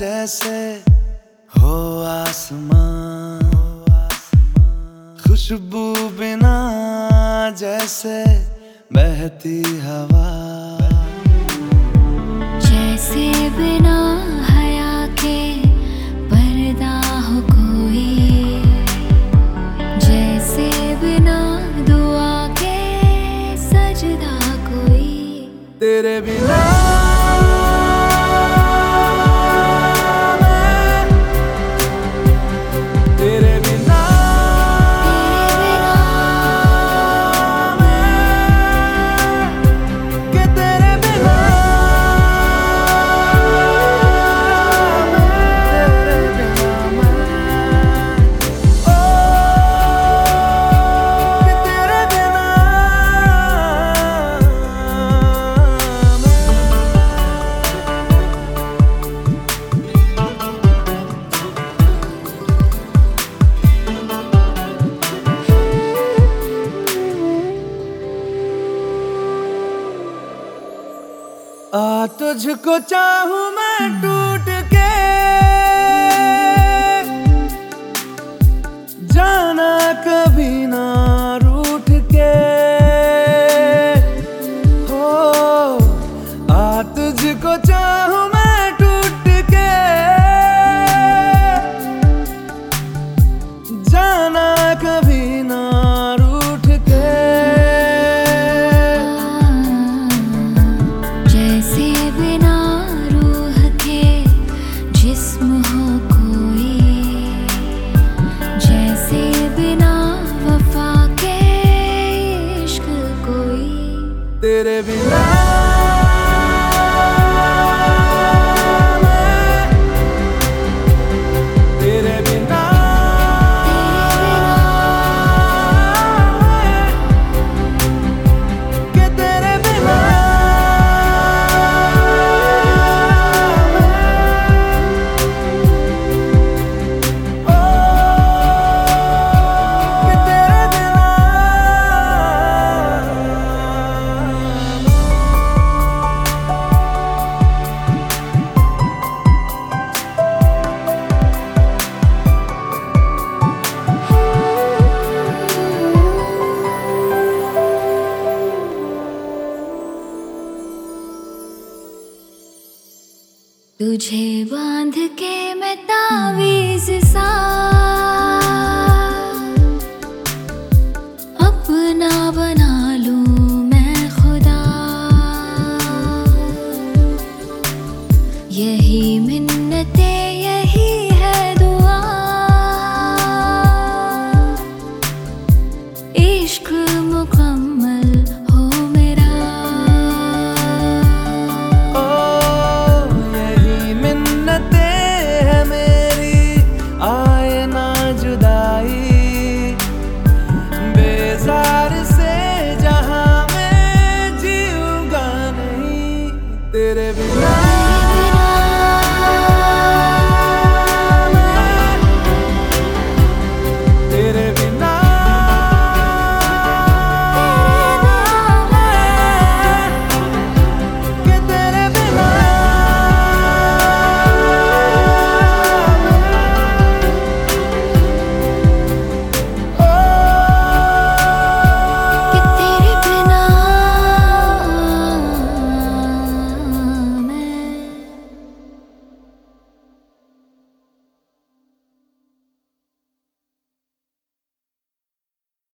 जैसे हो आसमां, खुशबू बिना जैसे बहती हवा, जैसे बिना हया के पर्दा हो कोई, जैसे बिना दुआ के सजदा कोई। तेरे बिना तुझको चाहूं मैं टूट के, जाना कभी ना रूठ के हो। तुझको चाहूं मैं टूट के, जाना कभी ना रूठ के। जैसे बिना रूह के जिस्म हो कोई, जैसे बिना वफा के इश्क कोई। तेरे बिना तुझे बांध के मैं तावीज़ सा